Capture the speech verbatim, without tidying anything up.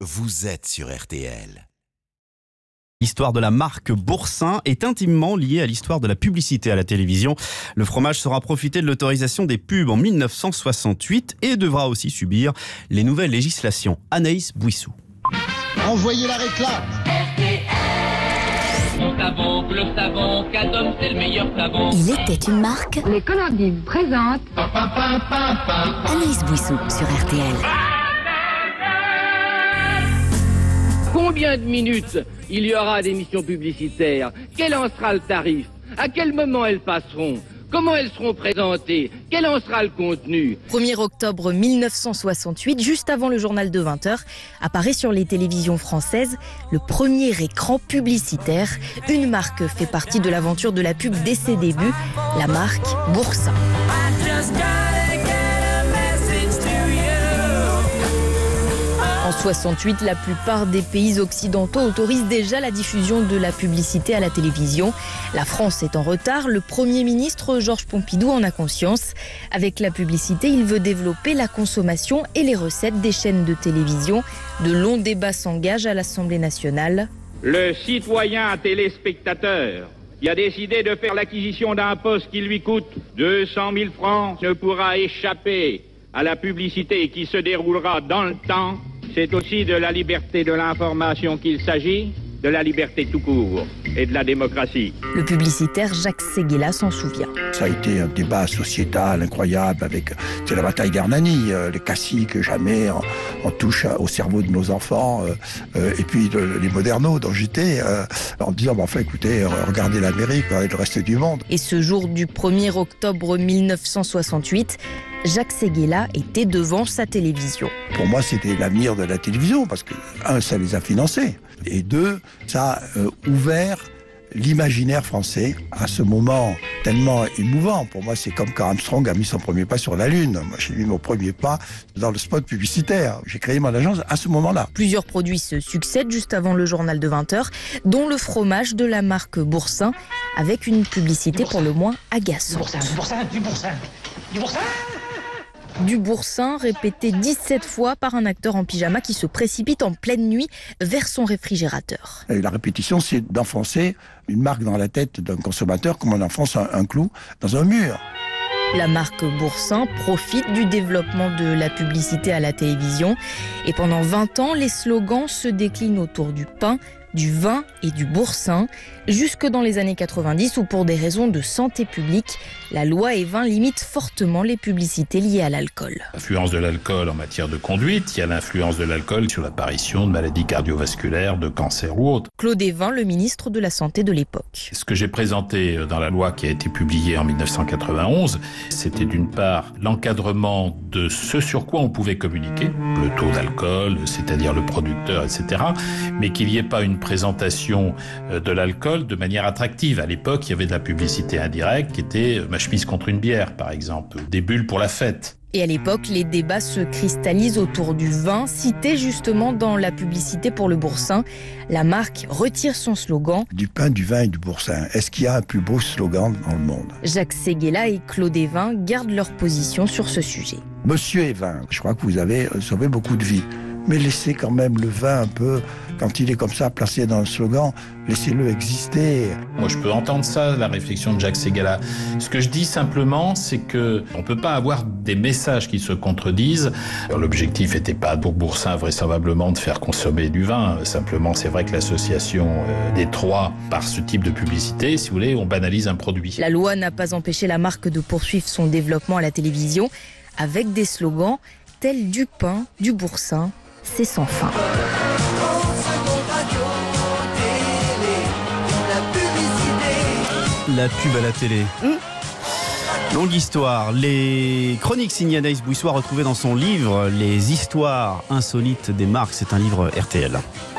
vous êtes sur R T L. L'histoire de la marque Boursin est intimement liée à l'histoire de la publicité à la télévision. Le fromage saura profiter de l'autorisation des pubs en mille neuf cent soixante-huit et devra aussi subir les nouvelles législations. Anaïs Bouissou. Envoyez la réclame. Mon savon, le savon, Cadom, c'est le meilleur savon. Il était une marque. Les Colordives présentent Anaïs Bouissou sur R T L. Combien de minutes il y aura d'émissions publicitaires? Quel en sera le tarif? À quel moment elles passeront? Comment elles seront présentées? Quel en sera le contenu? premier octobre mille neuf cent soixante-huit, juste avant le journal de vingt heures, apparaît sur les télévisions françaises le premier écran publicitaire. Une marque fait partie de l'aventure de la pub dès ses débuts, la marque Boursin. En soixante-huit, la plupart des pays occidentaux autorisent déjà la diffusion de la publicité à la télévision. La France est en retard. Le Premier ministre Georges Pompidou en a conscience. Avec la publicité, il veut développer la consommation et les recettes des chaînes de télévision. De longs débats s'engagent à l'Assemblée nationale. Le citoyen téléspectateur qui a décidé de faire l'acquisition d'un poste qui lui coûte deux cent mille francs ne pourra échapper à la publicité qui se déroulera dans le temps. C'est aussi de la liberté de l'information qu'il s'agit, de la liberté tout court et de la démocratie. Le publicitaire Jacques Séguéla s'en souvient. Ça a été un débat sociétal incroyable avec c'est la bataille d'Hernani, euh, les classiques, jamais on, on touche au cerveau de nos enfants, euh, euh, et puis le, les modernos dont j'étais, euh, en disant, bah, enfin écoutez, regardez l'Amérique et le reste du monde. Et ce jour du premier octobre mille neuf cent soixante-huit, Jacques Séguéla était devant sa télévision. Pour moi, c'était l'avenir de la télévision, parce que, un, ça les a financés, et deux, ça a euh, ouvert l'imaginaire français à ce moment tellement émouvant. Pour moi, c'est comme quand Armstrong a mis son premier pas sur la Lune. Moi, j'ai mis mon premier pas dans le spot publicitaire. J'ai créé mon agence à ce moment-là. Plusieurs produits se succèdent juste avant le journal de vingt heures, dont le fromage de la marque Boursin, avec une publicité pour le moins agaçante. Du Boursin, du Boursin, du Boursin. Du Boursin, répété dix-sept fois par un acteur en pyjama qui se précipite en pleine nuit vers son réfrigérateur. Et la répétition, c'est d'enfoncer une marque dans la tête d'un consommateur comme on enfonce un, un clou dans un mur. La marque Boursin profite du développement de la publicité à la télévision. Et pendant vingt ans, les slogans se déclinent autour du pain, du vin et du boursin, jusque dans les années quatre-vingt-dix où pour des raisons de santé publique, la loi Évin limite fortement les publicités liées à l'alcool. L'influence de l'alcool en matière de conduite, il y a l'influence de l'alcool sur l'apparition de maladies cardiovasculaires, de cancers ou autres. Claude Évin, le ministre de la Santé de l'époque. Ce que j'ai présenté dans la loi qui a été publiée en mille neuf cent quatre-vingt-onze, c'était d'une part l'encadrement de ce sur quoi on pouvait communiquer, le taux d'alcool, c'est-à-dire le producteur, et cetera, mais qu'il n'y ait pas une présentation de l'alcool de manière attractive. À l'époque, il y avait de la publicité indirecte qui était ma chemise contre une bière, par exemple, des bulles pour la fête. Et à l'époque, les débats se cristallisent autour du vin, cité justement dans la publicité pour le Boursin. La marque retire son slogan. Du pain, du vin et du Boursin. Est-ce qu'il y a un plus beau slogan dans le monde? Jacques Séguéla et Claude Évin gardent leur position sur ce sujet. Monsieur Évin, je crois que vous avez sauvé beaucoup de vies. Mais laissez quand même le vin un peu, quand il est comme ça placé dans le slogan, laissez-le exister. Moi, je peux entendre ça, la réflexion de Jacques Séguéla. Ce que je dis simplement, c'est que on peut pas avoir des messages qui se contredisent. Alors, l'objectif n'était pas pour Boursin vraisemblablement de faire consommer du vin. Simplement, c'est vrai que l'association des trois, par ce type de publicité, si vous voulez, on banalise un produit. La loi n'a pas empêché la marque de poursuivre son développement à la télévision avec des slogans tels du pain, du Boursin. C'est sans fin. La pub à la télé. Mmh. Longue histoire. Les chroniques signées Anaïs Bouissou retrouvées dans son livre Les histoires insolites des marques. C'est un livre R T L.